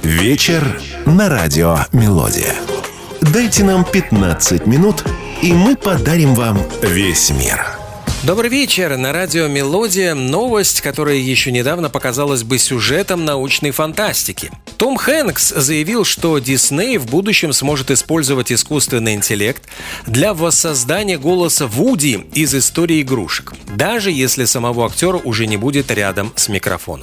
Вечер на радио «Мелодия». Дайте нам 15 минут, и мы подарим вам весь мир. Добрый вечер. На радио «Мелодия» новость, которая еще недавно показалась бы сюжетом научной фантастики. Том Хэнкс заявил, что Дисней в будущем сможет использовать искусственный интеллект для воссоздания голоса Вуди из «Истории игрушек», даже если самого актера уже не будет рядом с микрофоном.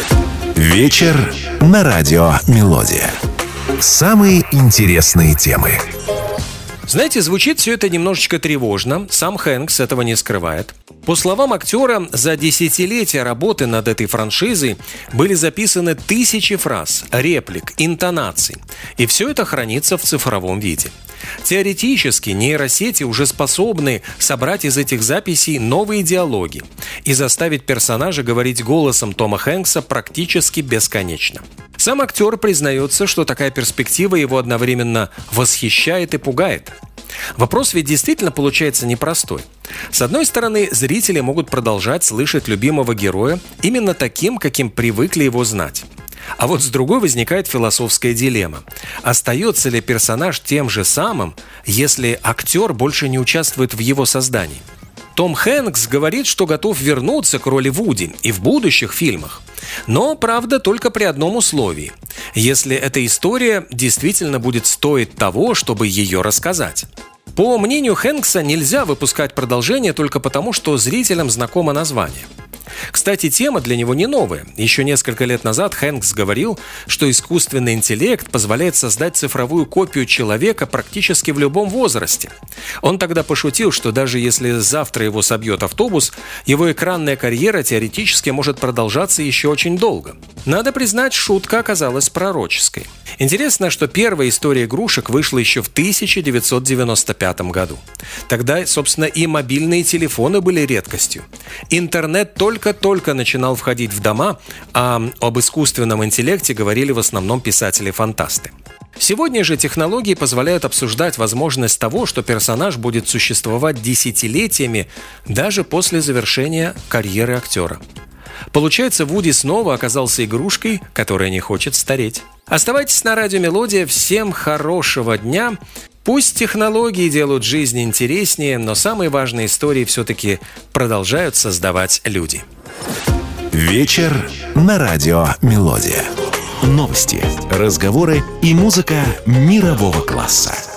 Вечер на радио «Мелодия». Самые интересные темы. Знаете, звучит все это немножечко тревожно. Сам Хэнкс этого не скрывает. По словам актера, за десятилетия работы над этой франшизой были записаны тысячи фраз, реплик, интонаций. И все это хранится в цифровом виде. Теоретически нейросети уже способны собрать из этих записей новые диалоги и заставить персонажа говорить голосом Тома Хэнкса практически бесконечно. Сам актер признается, что такая перспектива его одновременно восхищает и пугает. Вопрос ведь действительно получается непростой. С одной стороны, зрители могут продолжать слышать любимого героя именно таким, каким привыкли его знать. А вот с другой возникает философская дилемма. Остается ли персонаж тем же самым, если актер больше не участвует в его создании? Том Хэнкс говорит, что готов вернуться к роли Вуди и в будущих фильмах. Но, правда, только при одном условии. Если эта история действительно будет стоить того, чтобы ее рассказать. По мнению Хэнкса, нельзя выпускать продолжение только потому, что зрителям знакомо название. Кстати, тема для него не новая. Еще несколько лет назад Хэнкс говорил, что искусственный интеллект позволяет создать цифровую копию человека практически в любом возрасте. Он тогда пошутил, что даже если завтра его собьет автобус, его экранная карьера теоретически может продолжаться еще очень долго. Надо признать, шутка оказалась пророческой. Интересно, что первая история игрушек вышла еще в 1995 году. Тогда, собственно, и мобильные телефоны были редкостью. Интернет только начинал входить в дома, а об искусственном интеллекте говорили в основном писатели-фантасты. Сегодня же технологии позволяют обсуждать возможность того, что персонаж будет существовать десятилетиями даже после завершения карьеры актера. Получается, Вуди снова оказался игрушкой, которая не хочет стареть. Оставайтесь на радио «Мелодия». Всем хорошего дня. Пусть технологии делают жизнь интереснее, но самые важные истории все-таки продолжают создавать люди. Вечер на радио «Мелодия». Новости, разговоры и музыка мирового класса.